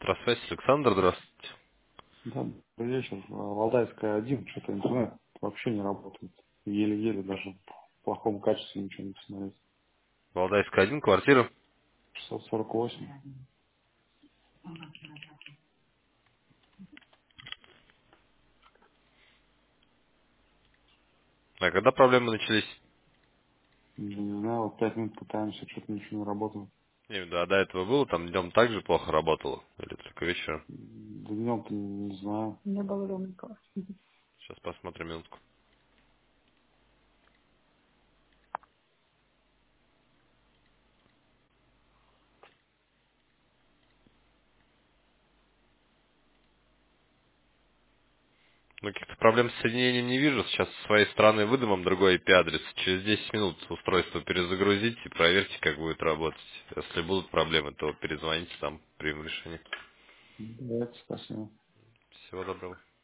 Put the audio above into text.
Электросвязь, Александр, здравствуйте. Да, добрый вечер. Валдайская 1, что-то интернет вообще не работает. Еле-еле даже в плохом качестве ничего не посмотреть. Валдайская 1, квартира. 648. А когда проблемы начались? Не знаю, вот 5 минут пытаемся, что-то ничего не работает. Я имею в виду, а до этого было, там днем также плохо работало? Или только вечером? Днем-то не знаю. Не было дома никого. Сейчас посмотрим минутку. Ну, каких-то проблем с соединением не вижу. Сейчас с своей стороны выдам вам другой IP-адрес. Через 10 минут устройство перезагрузите и проверьте, как будет работать. Если будут проблемы, то перезвоните там, примем решение. Давайте, спасибо. Всего доброго.